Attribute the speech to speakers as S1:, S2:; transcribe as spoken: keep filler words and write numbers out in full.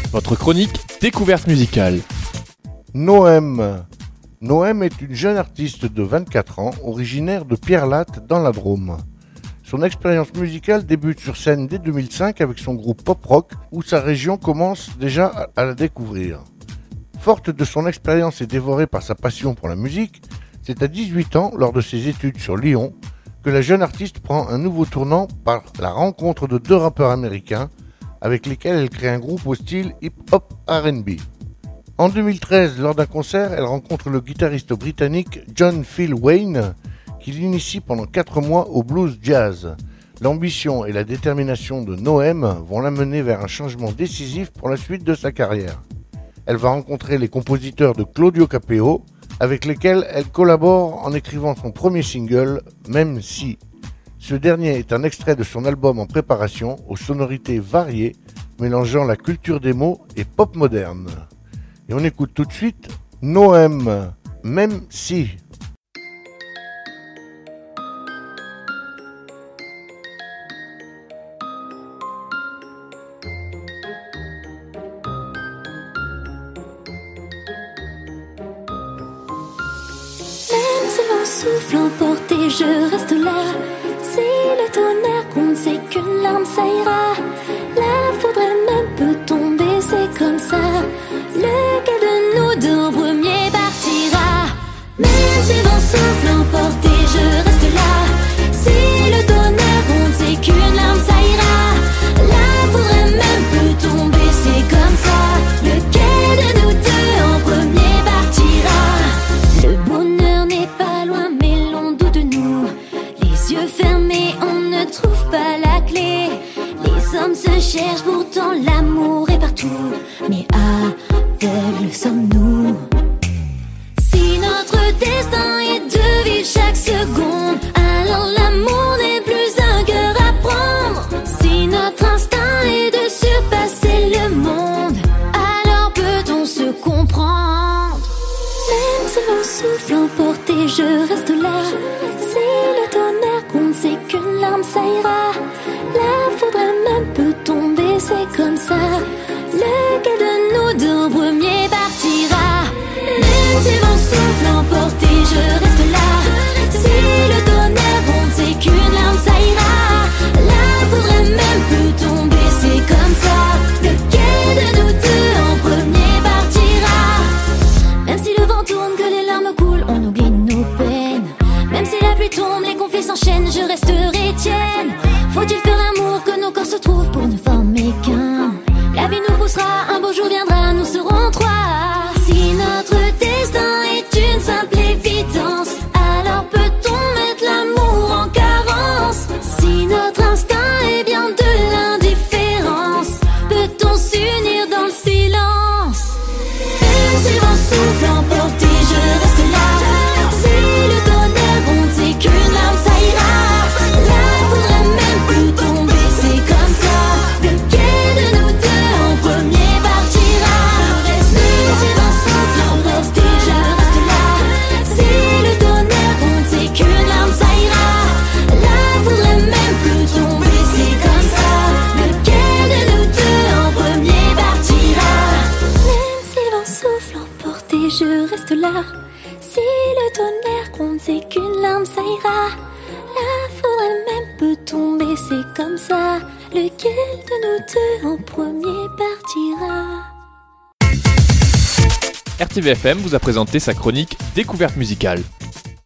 S1: Votre chronique découverte musicale.
S2: Noem. Noem est une jeune artiste de vingt-quatre ans, originaire de Pierrelatte dans la Drôme. Son expérience musicale débute sur scène dès deux mille cinq avec son groupe pop-rock où sa région commence déjà à la découvrir. Forte de son expérience et dévorée par sa passion pour la musique, c'est à dix-huit ans, lors de ses études sur Lyon, que la jeune artiste prend un nouveau tournant par la rencontre de deux rappeurs américains avec lesquels elle crée un groupe au style hip-hop R and B. En deux mille treize, lors d'un concert, elle rencontre le guitariste britannique John Phil Wayne, qui l'initie pendant quatre mois au blues jazz. L'ambition et la détermination de Noem vont l'amener vers un changement décisif pour la suite de sa carrière. Elle va rencontrer les compositeurs de Claudio Capeo, avec lesquels elle collabore en écrivant son premier single, Même si. Ce dernier est un extrait de son album en préparation, aux sonorités variées, mélangeant la culture des mots et pop moderne. Et on écoute tout de suite Noem, Même si.
S3: Souffle emporté, je reste là. Si le tonnerre compte, c'est qu'une larme, ça ira. La foudre elle-même peut tomber, c'est comme ça. Lequel de nous deux en premier partira? Même si vent souffle emporté, je reste là. Si le tonnerre compte, c'est qu'une larme, ça ira. La foudre elle-même peut tomber, c'est comme ça. Lequel de nous deux en premier partira? Le bonheur n'est pas loin, mais l'on doute de nous. Les yeux fermés, on ne trouve pas la clé. Les hommes se cherchent, pourtant l'amour est partout. Mais aveugles sommes-nous? Si notre destin est de vivre chaque seconde, alors l'amour n'est plus un cœur à prendre. Si notre instinct est de surpasser le monde, alors peut-on se comprendre? Même si mon souffle emporté, je reste là. Si le tonnerre compte, c'est qu'une larme, ça ira. La foudre elle-même peut tomber, c'est comme ça. Lequel de nous deux en premier partira? Même si mon souffle emporté, je reste là. Si le tonnerre compte, c'est qu'une larme, ça ira. La foudre elle-même peut tomber, c'est comme ça. Lequel de nous deux en premier partira? Même si le vent tourne, que les larmes coulent, on oublie nos peines. Même si la pluie tombe, les conflits s'enchaînent, je resterai tienne. Faut-il faire l'amour que nos corps se trouvent pour ne former qu'un? La vie nous poussera, un beau jour viendra, nous serons trois. Si notre destin est une simple évidence, alors peut-on mettre l'amour en carence? Si notre instinct est bien de l'indifférence, peut-on s'unir dans le silence? Même si vent souffle emporté, je reste là. Si le tonnerre compte, c'est qu'une larme, ça ira. La foudre elle-même peut tomber, c'est comme ça. Lequel de nous deux en premier partira? Même si vent souffle emporté, je reste là. Si le tonnerre compte, c'est qu'une larme, ça ira. La foudre elle-même peut tomber, c'est comme ça. Lequel de nous deux en premier partira? Même si le vent souffle emporté, je reste là. Si le tonnerre compte, c'est qu'une larme, ça ira. La foudre elle-même peut tomber, c'est comme ça. Lequel de nous deux en premier partira?
S1: R T V F M vous a présenté sa chronique découverte musicale.